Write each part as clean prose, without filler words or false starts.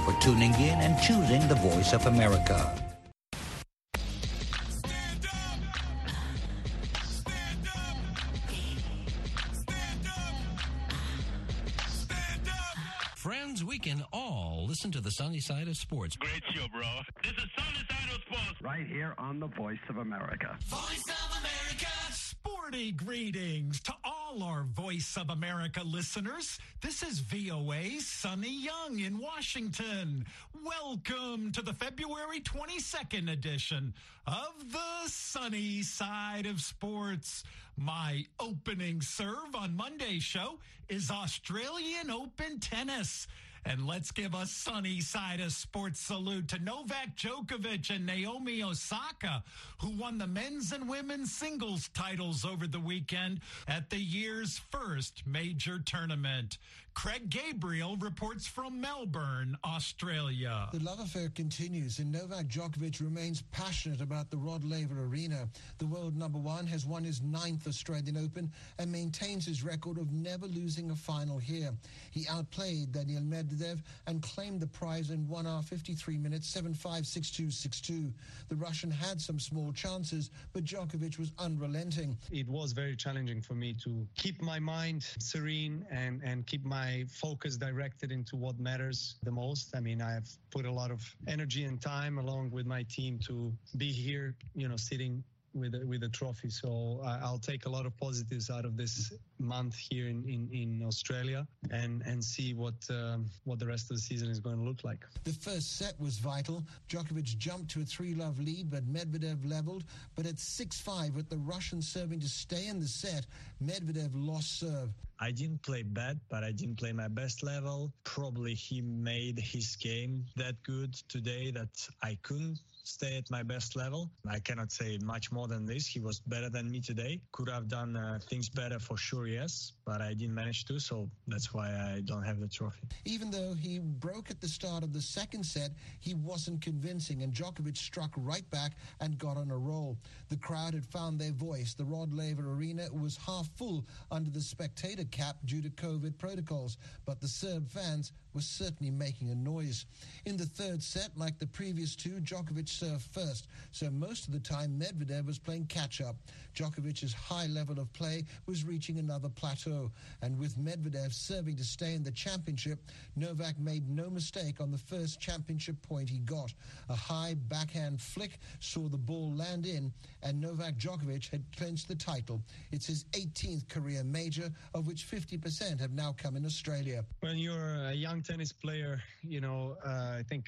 for tuning in and choosing the Voice of America. Friends, we can all listen to the sunny side of sports. Great show, bro. This is Sunny Side of Sports. Right here on the Voice of America. Voice of America. Sporty greetings to all our Voice of America listeners. This is VOA's Sunny Young in Washington. Welcome to the February 22nd edition of the Sunny Side of Sports. My opening serve on Monday's show is Australian Open tennis. And let's give a sunny side of sports salute to Novak Djokovic and Naomi Osaka, who won the men's and women's singles titles over the weekend at the year's first major tournament. Craig Gabriel reports from Melbourne, Australia. The love affair continues, and Novak Djokovic remains passionate about the Rod Laver Arena. The world number one has won his 9th Australian Open and maintains his record of never losing a final here. He outplayed Daniil Medvedev and claimed the prize in 1 hour 53 minutes, 7-5, 6-2, 6-2. The Russian had some small chances, but Djokovic was unrelenting. It was very challenging for me to keep my mind serene and keep my focus directed into what matters the most. I mean, I've put a lot of energy and time along with my team to be here, sitting with a trophy. So I'll take a lot of positives out of this month here in Australia and see what the rest of the season is going to look like. The first set was vital. Djokovic jumped to a 3-love lead, but Medvedev leveled. But at 6-5, with the Russian serving to stay in the set, Medvedev lost serve. I didn't play bad, but I didn't play my best level. Probably he made his game that good today that I couldn't stay at my best level. I cannot say much more than this. He was better than me today. Could have done things better for sure, yes, but I didn't manage to, so that's why I don't have the trophy. Even though he broke at the start of the second set, he wasn't convincing, and Djokovic struck right back and got on a roll. The crowd had found their voice. The Rod Laver Arena was half full under the spectator cap due to COVID protocols, but the Serb fans were certainly making a noise. In the third set, like the previous two, Djokovic served first, so most of the time Medvedev was playing catch-up. Djokovic's high level of play was reaching another plateau, and with Medvedev serving to stay in the championship, Novak made no mistake on the first championship point he got. A high backhand flick saw the ball land in, and Novak Djokovic had clinched the title. It's his 18th career major, of which 50% have now come in Australia. When you're a young tennis player, I think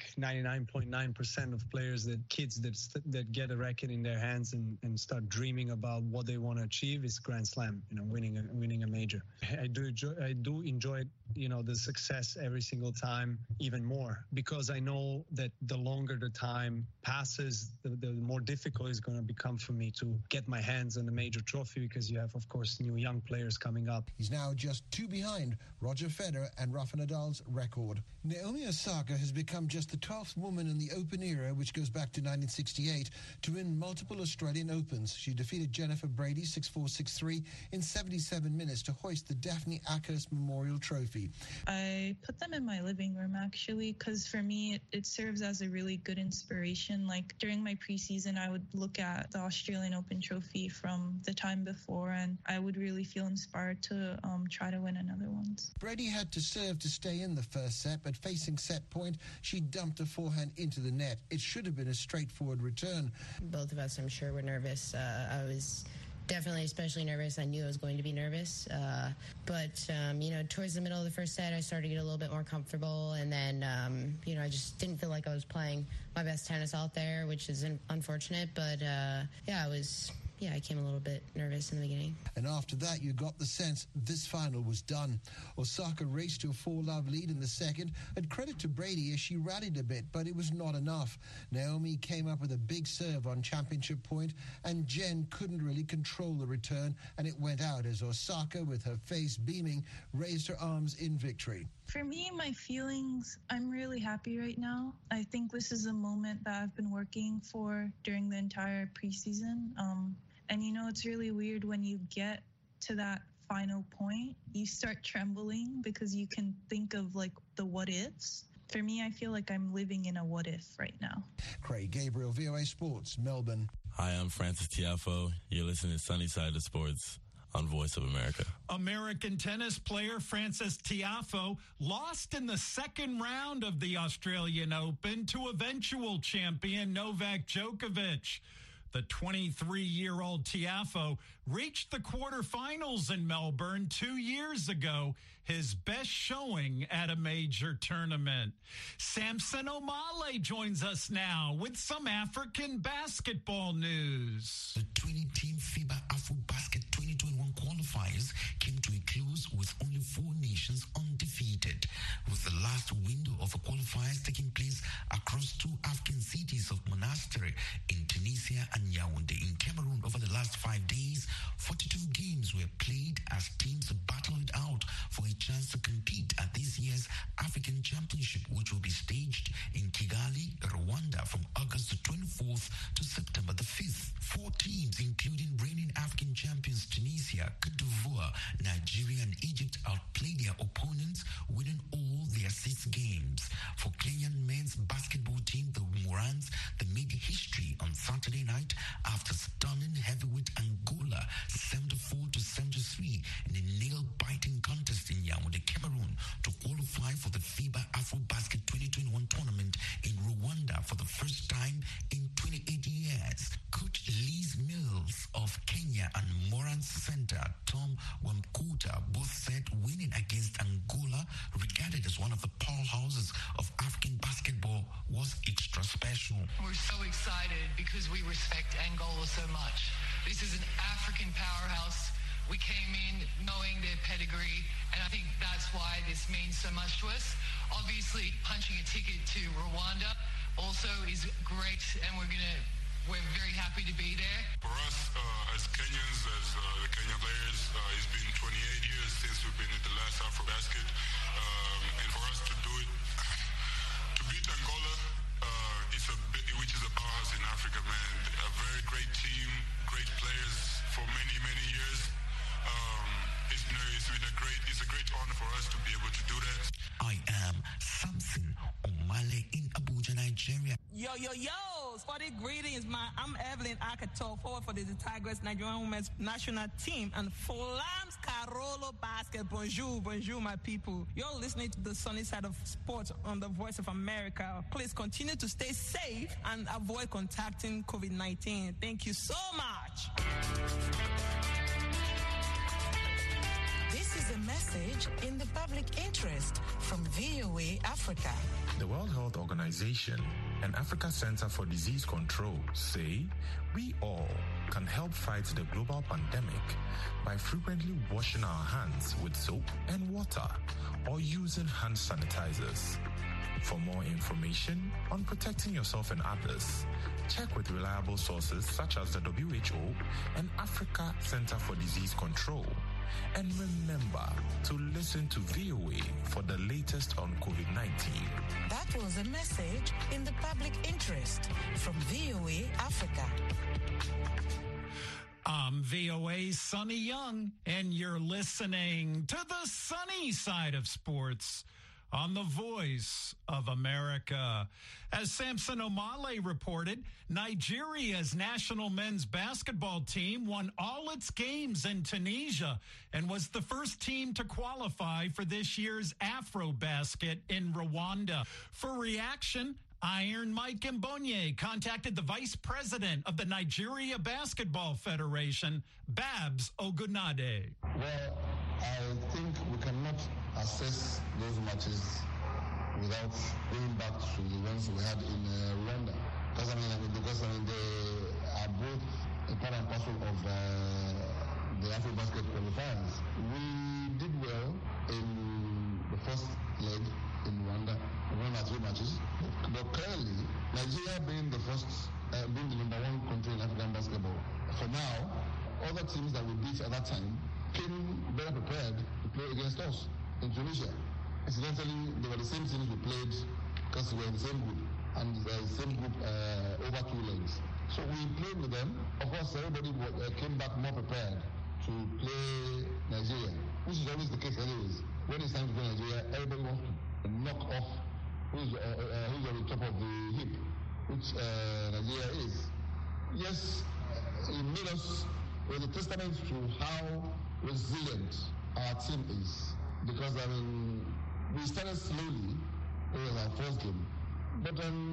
99.9% of players, kids that get a racket in their hands and start dreaming about what they want to achieve is Grand Slam, winning a major. I do enjoy the success every single time even more, because I know that the longer the time passes, the more difficult it's going to become for me to get my hands on a major trophy, because you have, of course, new young players coming up. He's now just 2 behind Roger Federer and Rafa Nadal's record. Naomi Osaka has become just the 12th woman in the Open era, which goes back to 1968, to win multiple Australian Opens. She defeated Jennifer Brady 6-4, 6-3 in 77 minutes to hoist the Daphne Akhurst Memorial Trophy. I put them in my living room, actually, because for me, it serves as a really good inspiration. Like during my preseason, I would look at the Australian Open trophy from the time before, and I would really feel inspired to try to win another one. Brady had to serve to stay in the first set, but facing set point, she dumped a forehand into the net. It should have been a straightforward return. Both of us, I'm sure, were nervous. I was definitely especially nervous. I knew I was going to be nervous. But towards the middle of the first set, I started to get a little bit more comfortable. And then, I just didn't feel like I was playing my best tennis out there, which is unfortunate. But, I came a little bit nervous in the beginning. And after that, you got the sense this final was done. Osaka raced to a 4-love lead in the second, and credit to Brady as she rallied a bit, but it was not enough. Naomi came up with a big serve on championship point, and Jen couldn't really control the return, and it went out as Osaka, with her face beaming, raised her arms in victory. For me, my feelings, I'm really happy right now. I think this is a moment that I've been working for during the entire preseason. And it's really weird when you get to that final point, you start trembling because you can think of like the what ifs. for me, I feel like I'm living in a what if right now. Craig Gabriel, VOA Sports, Melbourne. Hi, I'm Francis Tiafo. You're listening to Sunny Side of Sports on Voice of America. American tennis player Francis Tiafoe lost in the second round of the Australian Open to eventual champion Novak Djokovic. The 23-year-old Tiafoe reached the quarterfinals in Melbourne 2 years ago, his best showing at a major tournament. Samson Omale joins us now with some African basketball news. The 20-team FIBA AfroBasket 2021 qualifiers came to a close with only 4 nations undefeated, with the last window of the qualifiers taking place across 2 African cities of Monastery in Tunisia and Yaoundé in Cameroon. Over the last 5 days, 42 games were played as teams battled it out for a chance to compete at this year's African Championship, which will be staged in Kigali, Rwanda from August the 24th to September the 5th. 4 teams, including reigning African champions Tunisia, Cote d'Ivoire, Nigeria and Egypt, outplayed their opponents, winning all their 6 games. For Kenyan men's basketball team, the Morans, they made history on Saturday night after stunning heavyweight Angola 74-73 in a nail-biting contest in Yaoundé, Cameroon, to qualify for the FIBA AfroBasket 2021 tournament in Rwanda for the first time in 28 years. Coach Liz Mills of Kenya and Morans center Tom Wamkuta both said winning against Angola, regarded as one of the powerhouses of African basketball, was extra special. We're so excited because we respect Angola so much. This is an African powerhouse. We came in knowing their pedigree, and I think that's why this means so much to us. Obviously, punching a ticket to Rwanda also is great, and we're very happy to be there. For us, as Kenyans, as the Kenyan players, it's been 28 years since we've been in the last AfroBasket, and for us to do it, to beat Angola, which is a powerhouse in Africa, man. A very great team, great players for many, many years. It's a great honor for us to be able to do that. I am Samson Omale in Abuja, Nigeria. Yo, sporty greetings, man. I'm Evelyn Akato, forward for the Tigers Nigerian women's national team, and Flams Carolo Basket. Bonjour, my people. You're listening to the Sunny Side of Sports on the Voice of America. Please continue to stay safe and avoid contacting COVID-19. Thank you so much. This is a message in the public interest from VOA Africa. The World Health Organization and Africa Center for Disease Control say we all can help fight the global pandemic by frequently washing our hands with soap and water or using hand sanitizers. For more information on protecting yourself and others, check with reliable sources such as the WHO and Africa Center for Disease Control. And remember to listen to VOA for the latest on COVID-19. That was a message in the public interest from VOA Africa. I'm VOA's Sonny Young, and you're listening to the sunny side of sports on the Voice of America. As Samson Omale reported, Nigeria's national men's basketball team won all its games in Tunisia and was the first team to qualify for this year's AfroBasket in Rwanda. For reaction, Iron Mike Mbonye contacted the vice president of the Nigeria Basketball Federation, Babs Ogunade. Well, I think we cannot assess those matches without going back to the ones we had in Rwanda. Because they are both a part and parcel of the AfroBasket qualifiers. We did well in the first leg in Rwanda. We won our 3 matches. But clearly, Nigeria being the first, being the number 1 country in African basketball, for now, other teams that we beat at that time came better prepared to play against us in Tunisia. Incidentally, they were the same teams we played because we were in the same group, and the same group over 2 legs. So we played with them. Of course, everybody came back more prepared to play Nigeria, which is always the case anyways. When it's time to play Nigeria, everybody wants to knock off who's on the top of the heap, which Nigeria is. Yes, it made us a testament to how resilient our team is. Because, I mean, we started slowly, it was our first game, but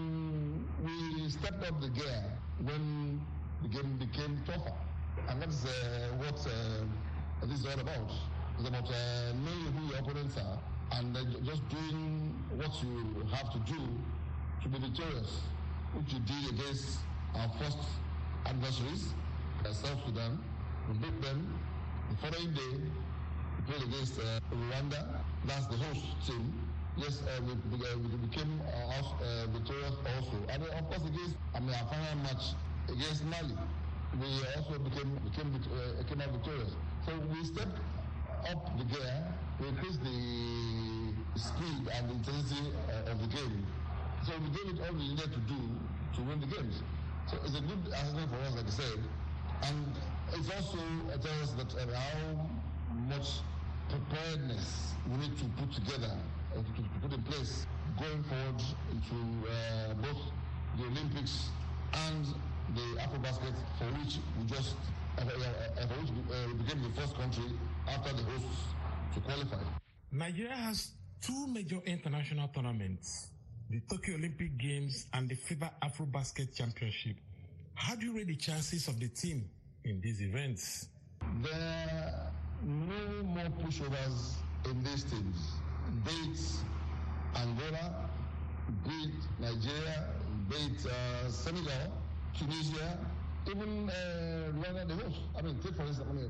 we stepped up the gear when the game became tougher. And that's what this is all about. It's about knowing who your opponents are and just doing what you have to do to be victorious, which you did against our first adversaries, South Sudan. We beat them. The following day, we played against Rwanda. That's the host team. Yes, we became victorious also. And of course, against our final match against Mali, we also came out victorious. So we stepped up the gear, we increased the speed and the intensity of the game. So we did all we needed to do to win the games. So it's a good assessment for us, like I said. And it's also tells us that how much preparedness we need to put together, to put in place going forward into both the Olympics and the AfroBasket, for which we just became the first country after the hosts to qualify. Nigeria has two major international tournaments, the Tokyo Olympic Games and the FIBA AfroBasket Championship. How do you rate the chances of the team in these events? There are no more pushovers in these teams. Be it Angola, be it Nigeria, be it Senegal, Tunisia, even Rwanda, the host. I mean, take for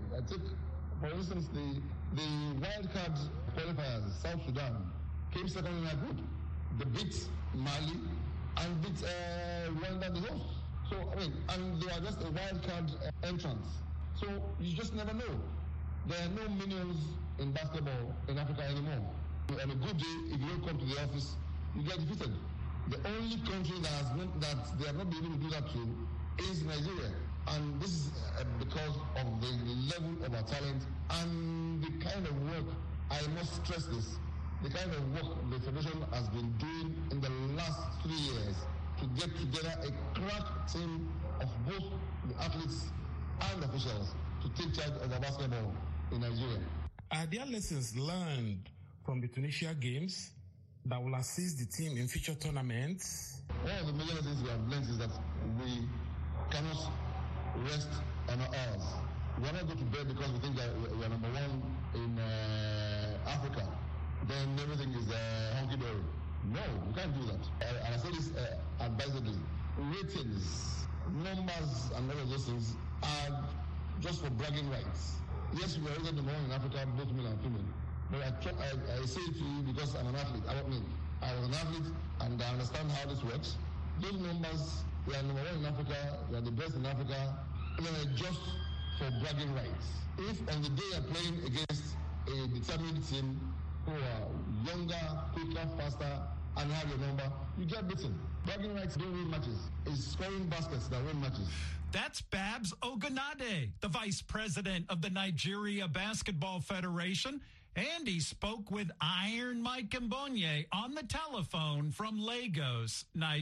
instance, the wild card qualifiers, South Sudan, came second in our group. They beat Mali and beat Rwanda, the host. So, I mean, and they are just a wild card entrance. So, you just never know. There are no minions in basketball in Africa anymore. On a good day, if you don't come to the office, you get defeated. The only country that they have not been able to do that to is Nigeria. And this is because of the level of our talent and the kind of work, I must stress this, the kind of work the Federation has been doing in the last 3 years to get together a crack team of both the athletes and officials to take charge of our basketball in Nigeria. Are there lessons learned from the Tunisia Games that will assist the team in future tournaments? One of the major lessons we have learned is that we cannot rest on our hours. We are not going to bed because we think that we are number one in Africa. Then everything is hunky-dory. No, we can't do that. And I say this advisedly. Ratings, numbers, and all of those things are just for bragging rights. Yes, we are rated number one in Africa, both male and female. But I say it to you because I'm an athlete. I was an athlete and I understand how this works. Those numbers, we are number one in Africa, we are the best in Africa, they are just for bragging rights. If on the day you're playing against a determined team who are younger, quicker, faster, and have your number, you get beaten. Bragging rights don't win matches. It's scoring baskets that win matches. That's Babs Ogunade, the vice president of the Nigeria Basketball Federation. And he spoke with Iron Mike Mbonye on the telephone from Lagos,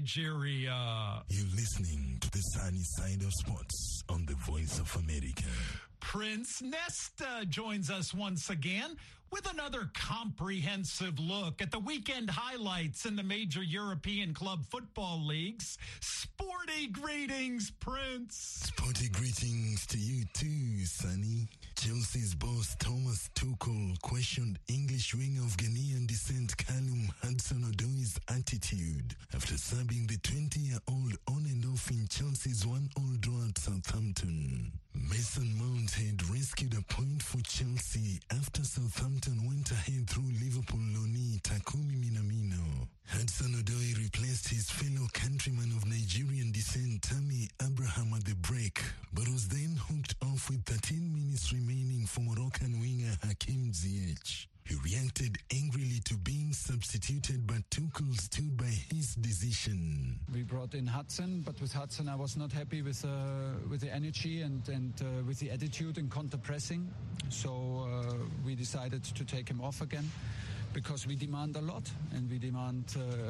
Nigeria. You're listening to the sunny side of sports on the Voice of America. Prince Nesta joins us once again with another comprehensive look at the weekend highlights in the major European club football leagues. Sporty greetings, Prince. Sporty greetings to you too, Sonny. Chelsea's boss Thomas Tuchel questioned English winger of Ghanaian descent Callum Hudson-Odoi's attitude after subbing the 20-year-old on and off in Chelsea's 1-1 draw at Southampton. Mason Mount had rescued a point for Chelsea after Southampton went ahead through Liverpool loanee Takumi Minamino. Hudson-Odoi replaced his fellow countryman of Nigerian descent Tammy Abraham at the break, but was then hooked off with 13 minutes remaining for Moroccan winger Hakim Ziyech. He reacted angrily to being substituted, but Tuchel stood by his decision. We brought in Hudson, but with Hudson I was not happy with the energy and with the attitude and counter-pressing. So we decided to take him off again. because we demand a lot and we demand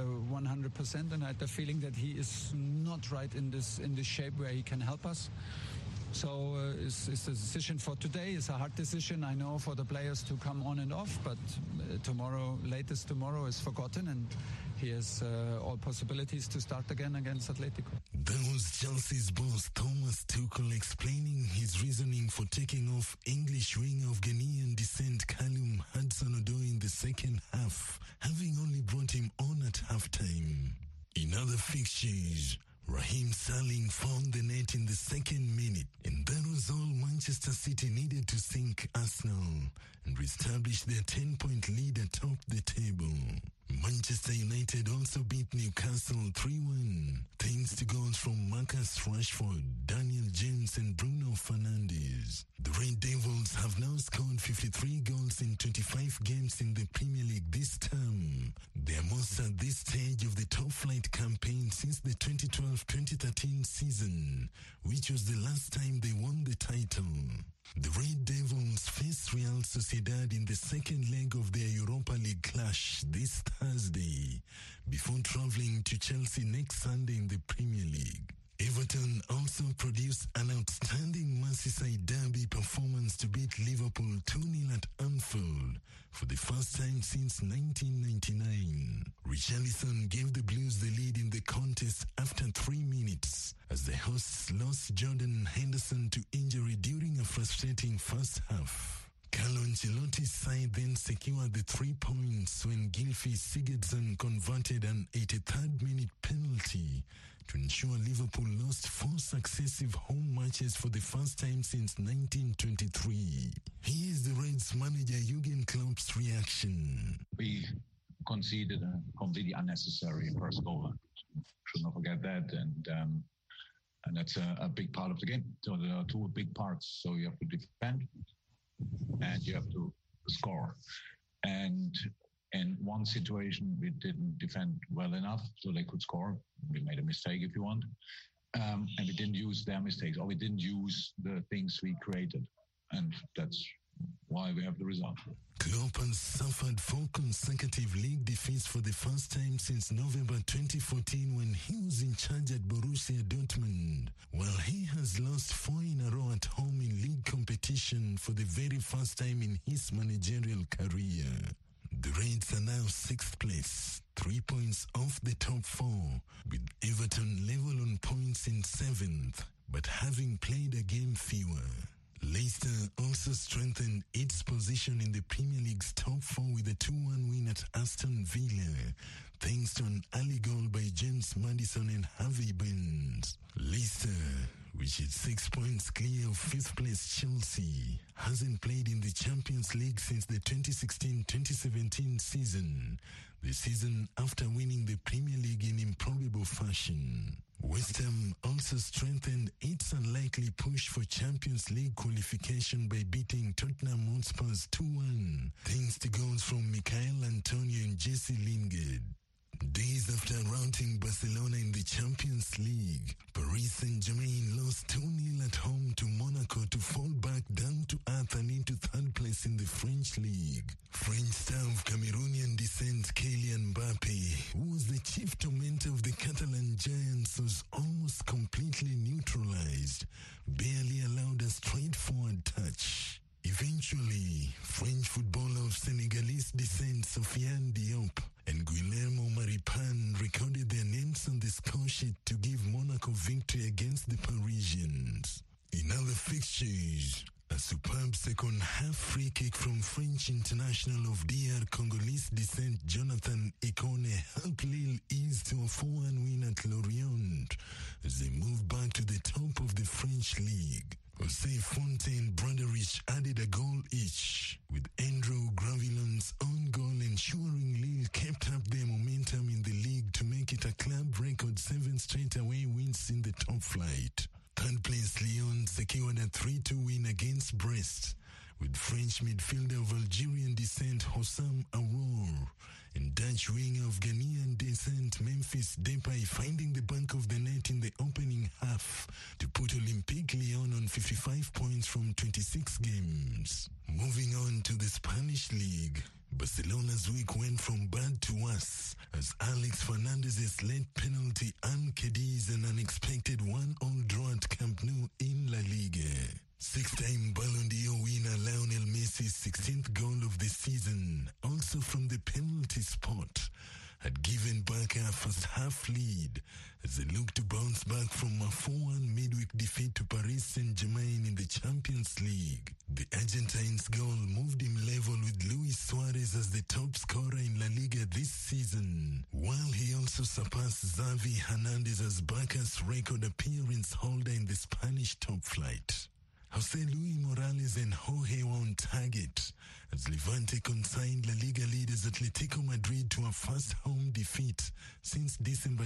100%. And I had the feeling that he is not right in this shape where he can help us. So it's the decision for today. It's a hard decision, I know, for the players to come on and off, but latest tomorrow is forgotten, and he has all possibilities to start again against Atletico. That was Chelsea's boss Thomas Tuchel explaining his reasoning for taking off English winger of Ghanaian descent Callum Hudson-Odoi in the second half, having only brought him on at halftime. In other fixtures, Raheem Sterling found the net in the second minute, and that was all Manchester City needed to sink Arsenal and reestablish their 10-point lead atop the table. Manchester United also beat Newcastle 3-1, thanks to goals from Marcus Rashford, Daniel James and Bruno Fernandes. The Red Devils have now scored 53 goals in 25 games in the Premier League this term, their most at this stage of the top-flight campaign since the 2012-2013 season, which was the last time they won the title. The Red Devils face Real Sociedad in the second leg of their Europa League clash this Thursday, before travelling to Chelsea next Sunday in the Premier League. Everton also produced an outstanding Merseyside derby performance to beat Liverpool 2-0 at Anfield for the first time since 1999. Richarlison gave the Blues the lead in the contest after 3 minutes, as the hosts lost Jordan Henderson to injury during a frustrating first half. Carlo Ancelotti's side then secured the 3 points when Gylfi Sigurdsson converted an 83rd minute penalty to ensure Liverpool lost 4 successive home matches for the first time since 1923. Here is the Reds manager Jurgen Klopp's reaction. We conceded a completely unnecessary first goal. Should not forget that, and that's a big part of the game. So there are 2 big parts. So you have to defend and you have to score. And in one situation, we didn't defend well enough, so they could score. We made a mistake, if you want. And we didn't use their mistakes, or we didn't use the things we created. And that's why we have the result. Klopp has suffered 4 consecutive league defeats for the first time since November 2014 when he was in charge at Borussia Dortmund, while he has lost 4 in a row at home in league competition for the very first time in his managerial career. The Reds are now 6th place, 3 points off the top 4, with Everton level on points in 7th, but having played a game fewer. Leicester also strengthened its position in the Premier League's top 4 with a 2-1 win at Aston Villa, thanks to an early goal by James Maddison and Harvey Barnes. Leicester, which is 6 points clear of 5th place Chelsea, hasn't played in the Champions League since the 2016-2017 season, the season after winning the Premier League in improbable fashion. West Ham also strengthened its unlikely push for Champions League qualification by beating Tottenham Hotspurs 2-1, thanks to goals from Michael Antonio and Jesse Lingard. Days after routing Barcelona in the Champions League, Paris Saint-Germain lost 2-0 at home to Monaco to fall back down to earth and into 3rd place in the French League. French star of Cameroonian descent Kylian Mbappe, who was the chief tormentor of the Catalan Giants, was almost completely neutralized, barely allowed a straightforward touch. Eventually, French footballer of Senegalese descent Sofiane Diop and Guillermo Maripane recorded their names on the score sheet to give Monaco victory against the Parisians. In other fixtures, a superb second-half free kick from French international of DR Congolese descent Jonathan Ikone helped Lille ease to a 4-1 win at Lorient as they moved back to the top of the French league. Jose Fonte and Branderich added a goal each, with Andrew Gravillon's own goal ensuring Lille kept up their momentum in the league to make it a club record 7 straight away wins in the top flight. 3rd place Lyon secured a 3-2 win against Brest, with French midfielder of Algerian descent Hossam Arour and Dutch winger of Ghanaian descent Memphis Depay finding the back of the net in the opening half to put Olympique Lyon on 55 points from 26 games. Moving on to the Spanish League, Barcelona's week went from bad to worse as Alex Fernandez's late penalty and Cadiz an unexpected 1-1 draw at Camp Nou in La Liga. Six-time Ballon d'Or winner Lionel Messi's 16th goal of the season, also from the penalty spot, had given Barca a first-half lead as they looked to bounce back from a 4-1 midweek defeat to Paris Saint-Germain in the Champions League. The Argentine's goal moved him level with Luis Suarez as the top scorer in La Liga this season, while he also surpassed Xavi Hernandez as Barca's record appearance holder in the Spanish top flight. Jose Luis Morales and Jorge were on target as Levante consigned La Liga leaders Atletico Madrid to a first home defeat since December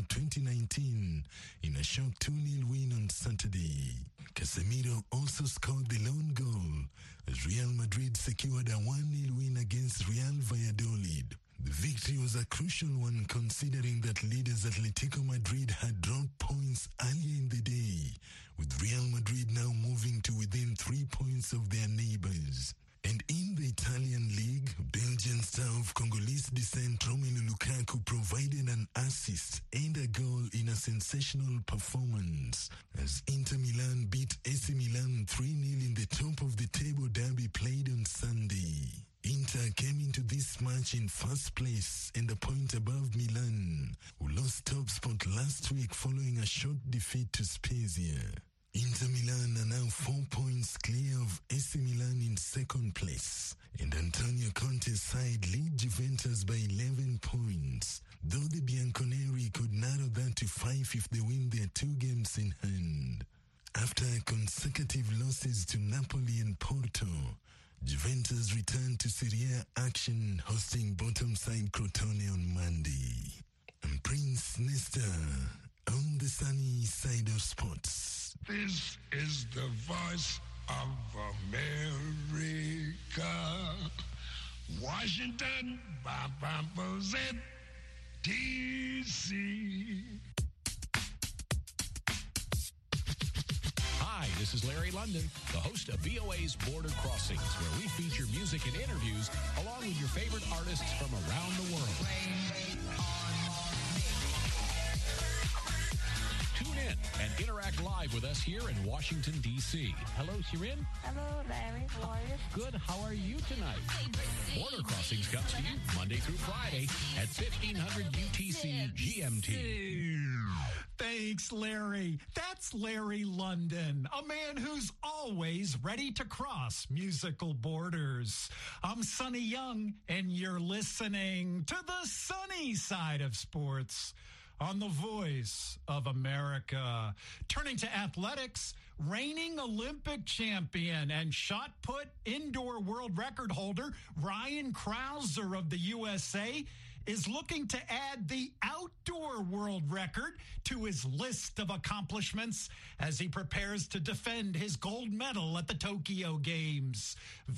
2019 in a shock 2-0 win on Saturday. Casemiro also scored the lone goal as Real Madrid secured a 1-0 win against Real Valladolid. The victory was a crucial one considering that leaders Atletico Madrid had dropped points earlier in the day, with Real Madrid now moving to within 3 points of their neighbors. And in the Italian league, Belgian star of Congolese descent Romelu Lukaku provided an assist and a goal in a sensational performance as Inter Milan beat AC Milan 3-0 in the top of the table derby played on Sunday. Inter came into this match in first place and a point above Milan, who lost top spot last week following a short defeat to Spezia. Inter Milan are now 4 points clear of AC Milan in second place, and Antonio Conte's side lead Juventus by 11 points, though the Bianconeri could narrow that to 5 if they win their 2 games in hand. After consecutive losses to Napoli and Porto, Juventus returned to Serie A action, hosting bottom side Crotone on Monday. And Prince Nesta on the sunny side of sports. This is the voice of America. Washington, D.C. Hi, this is Larry London, the host of VOA's Border Crossings, where we feature music and interviews along with your favorite artists from around the world. Tune in and interact live with us here in Washington, D.C. Hello, Shirin. Hello, Larry. How are you? Good. How are you tonight? Border Crossings comes to you Monday through Friday at 1500 UTC GMT. Thanks, Larry. That's Larry London, a man who's always ready to cross musical borders. I'm Sonny Young, and you're listening to the sunny side of sports on the Voice of America. Turning to athletics, reigning Olympic champion and shot put indoor world record holder Ryan Crouser of the USA is looking to add the outdoor world record to his list of accomplishments as he prepares to defend his gold medal at the Tokyo Games.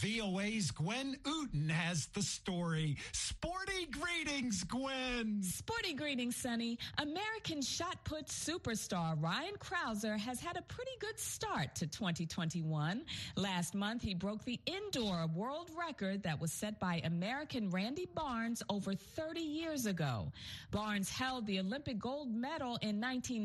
VOA's Gwen Uten has the story. Sporty greetings, Gwen. Sporty greetings, Sonny. American shot put superstar Ryan Crouser has had a pretty good start to 2021. Last month, he broke the indoor world record that was set by American Randy Barnes over 30 years ago. Barnes held the Olympic gold medal in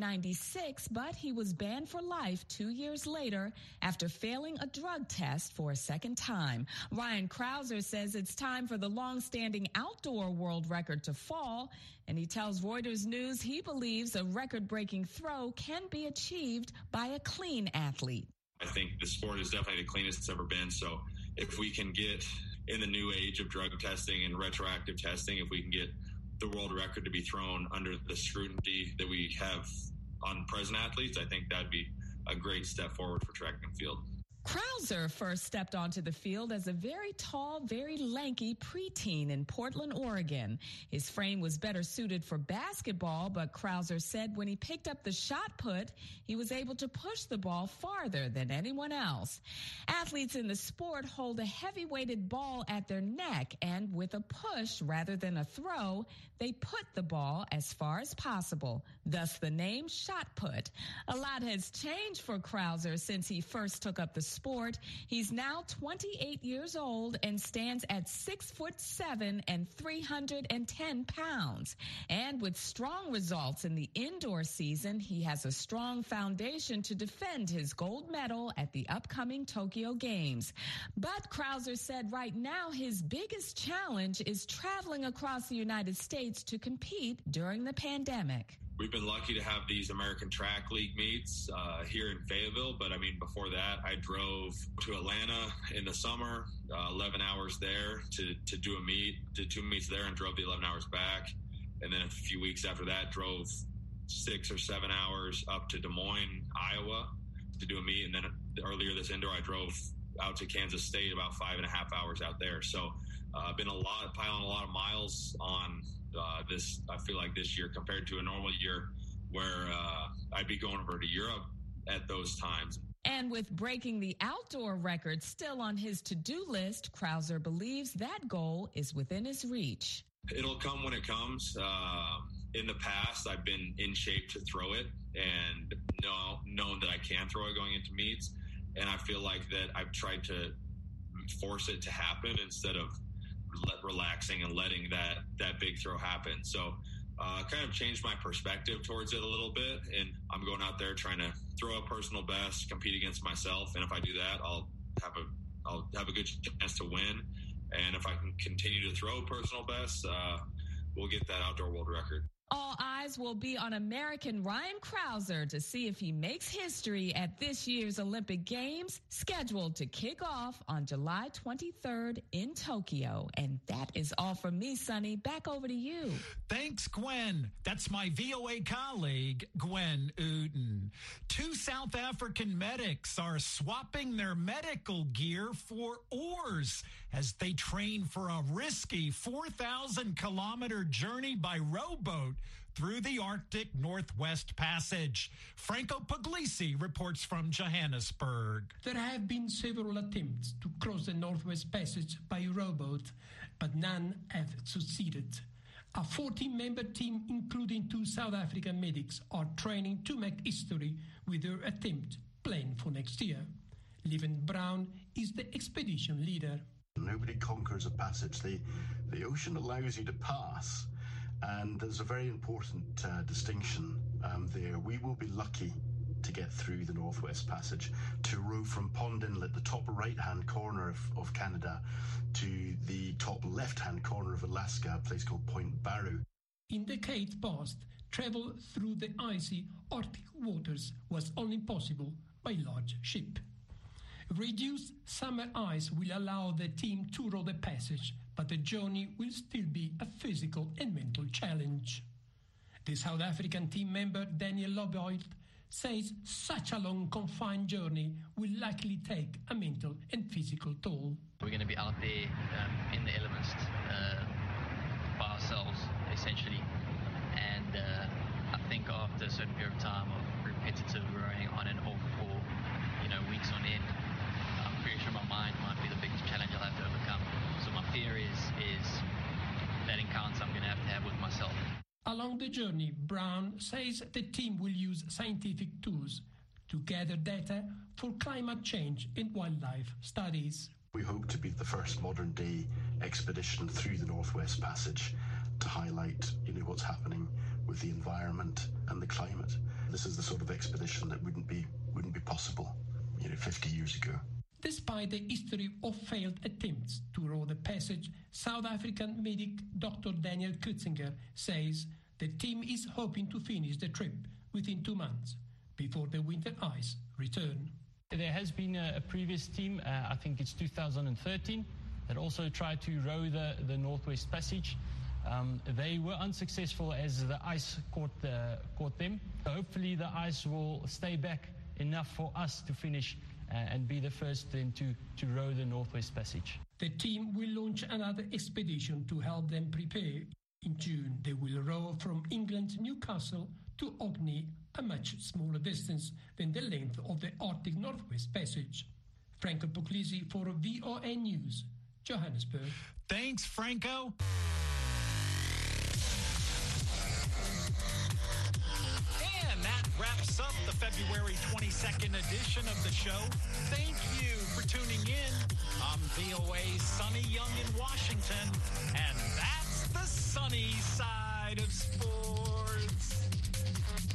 1996, but he was banned for life 2 years later after failing a drug test for a second time. Ryan Crouser says it's time for the long-standing outdoor world record to fall, and he tells Reuters News he believes a record-breaking throw can be achieved by a clean athlete. I think the sport is definitely the cleanest it's ever been, so if we can get in the new age of drug testing and retroactive testing, if we can get the world record to be thrown under the scrutiny that we have on present athletes, I think that'd be a great step forward for track and field. Crouser first stepped onto the field as a very tall, very lanky preteen in Portland, Oregon. His frame was better suited for basketball, but Crouser said when he picked up the shot put, he was able to push the ball farther than anyone else. Athletes in the sport hold a heavy-weighted ball at their neck, and with a push rather than a throw, they put the ball as far as possible. thus the name shot put. A lot has changed for Krauser since he first took up the sport. He's now 28 years old and stands at 6'7" and 310 pounds. And with strong results in the indoor season, he has a strong foundation to defend his gold medal at the upcoming Tokyo Games. But Krauser said right now his biggest challenge is traveling across the United States to compete during the pandemic. We've been lucky to have these American Track League meets here in Fayetteville, but I mean, before that, I drove to Atlanta in the summer, 11 hours there to do a meet, did 2 meets there and drove the 11 hours back. And then a few weeks after that, drove 6 or 7 hours up to Des Moines, Iowa to do a meet. And then earlier this indoor, I drove out to Kansas State, about 5.5 hours out there. So been piling a lot of miles on this, I feel like this year compared to a normal year where I'd be going over to Europe at those times. And with breaking the outdoor record still on his to-do list, Krauser believes that goal is within his reach. It'll come when it comes. In the past, I've been in shape to throw it and known that I can throw it going into meets. And I feel like that I've tried to force it to happen instead of relaxing and letting that big throw happen. So kind of changed my perspective towards it a little bit. And I'm going out there trying to throw a personal best, compete against myself. And if I do that, I'll have a good chance to win. And if I can continue to throw personal best, we'll get that outdoor world record. All eyes will be on American Ryan Krauser to see if he makes history at this year's Olympic Games, scheduled to kick off on July 23rd in Tokyo. And that is all from me, Sonny. Back over to you. Thanks, Gwen. That's my VOA colleague, Gwen Uden. 2 South African medics are swapping their medical gear for oars as they train for a risky 4,000-kilometer journey by rowboat through the Arctic Northwest Passage. Franco Puglisi reports from Johannesburg. There have been several attempts to cross the Northwest Passage by rowboat, but none have succeeded. A 14-member team, including 2 South African medics, are training to make history with their attempt planned for next year. Leven Brown is the expedition leader. Nobody conquers a passage. The ocean allows you to pass, and there's a very important distinction there. We will be lucky to get through the Northwest Passage, to row from Pond Inlet, the top right-hand corner of Canada, to the top left-hand corner of Alaska, a place called Point Barrow. In decades past, travel through the icy Arctic waters was only possible by large ship. Reduced summer ice will allow the team to row the passage, but the journey will still be a physical and mental challenge. The South African team member Daniel Loboyd says such a long confined journey will likely take a mental and physical toll. We're going to be out there in the elements by ourselves, essentially. And I think after a certain period of time of repetitive rowing on and off for weeks on end, I'm pretty sure my mind might be the biggest challenge I'll have to overcome. So my fear is that encounter I'm going to have with myself. Along the journey, Brown says the team will use scientific tools to gather data for climate change and wildlife studies. We hope to be the first modern-day expedition through the Northwest Passage to highlight, what's happening with the environment and the climate. This is the sort of expedition that wouldn't be possible, 50 years ago. Despite the history of failed attempts to row the passage, South African medic Dr. Daniel Kritzinger says the team is hoping to finish the trip within 2 months before the winter ice return. There has been a previous team, I think it's 2013, that also tried to row the Northwest Passage. They were unsuccessful as the ice caught them. Hopefully the ice will stay back enough for us to finish and be the first then to row the Northwest Passage. The team will launch another expedition to help them prepare. In June, they will row from England's Newcastle to Orkney, a much smaller distance than the length of the Arctic Northwest Passage. Franco Puglisi for VOA News, Johannesburg. Thanks, Franco. the February 22nd edition of the show. Thank you for tuning in. I'm VOA's Sonny Young in Washington, and that's the sunny side of sports.